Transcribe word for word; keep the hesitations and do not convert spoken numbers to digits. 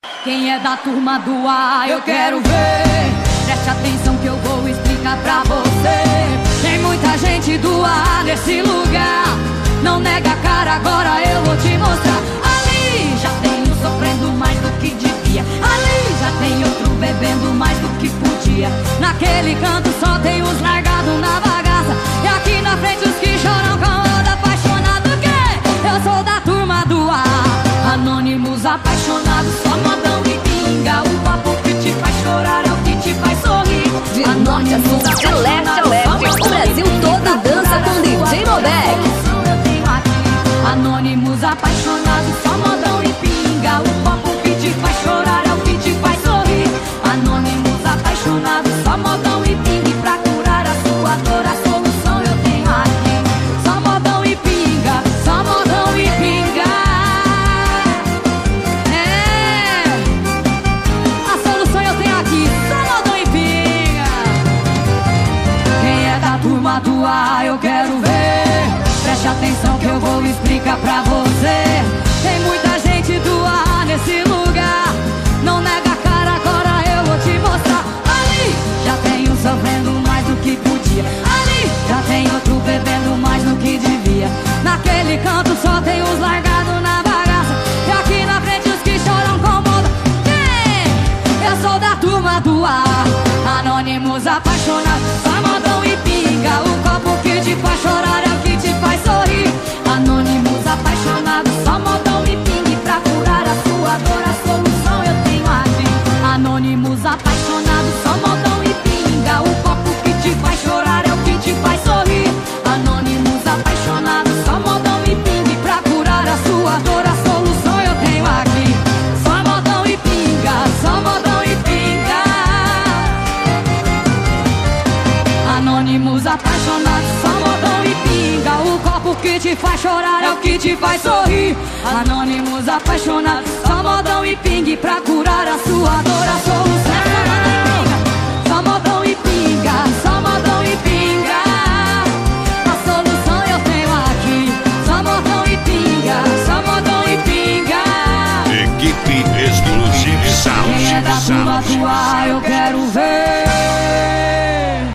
Quem é da turma do A, eu quero ver. Preste atenção que eu vou explicar pra você. Tem muita gente do A nesse lugar. Não nega a cara, agora eu vou te mostrar. Ali já tem um sofrendo mais do que devia. Ali já tem outro bebendo mais do que podia. Naquele canto só tem os largados na bagaça. E aqui na frente os que choram com onda apaixonado. Que eu sou da turma do A, anônimos apaixonados, só modão e pinga. O papo que te faz chorar é o que te faz sorrir. De norte a sul, de leste a oeste, o Brasil todo dança com D J Mobeck. Anônimos apaixonados, só modão e pinga. O papo que te faz chorar é o que te faz sorrir. Anônimos apaixonados, só modão e pinga. E pra curar a sua dor, a solução eu tenho aqui. Só modão e pinga, só modão e pinga. É, a solução eu tenho aqui, só modão e pinga. Quem é da turma do A, eu quero ver. Preste atenção que eu vou explicar pra você. Tem muita gente do A nesse lugar. Não nega a cara, agora eu vou te mostrar. Ali já tem um sofrendo mais do que podia. Ali já tem outro bebendo mais do que devia. Naquele canto só tem os largados na bagaça. E aqui na frente os que choram com moda. Quem? Eu sou da turma do A, anônimos apaixonados, só modão e pinga. O copo que te faz chorar é o que te faz sorrir. Anônimos apaixonados, só modão e pingue. Pra curar a sua dor, a solução eu tenho aqui. Anônimos apaixonados, só modão e pinga. O copo que te faz chorar é o que te faz sorrir. Anônimos apaixonados, só modão e pingue. Pra curar a sua dor, a solução eu tenho aqui. Só modão e pinga, só modão e pinga. Anônimos apaixonados, só modão e pinga. O copo que te faz chorar é o que te faz sorrir. Anônimos apaixonados, só modão e pingue. Pra curar a sua dor, a solução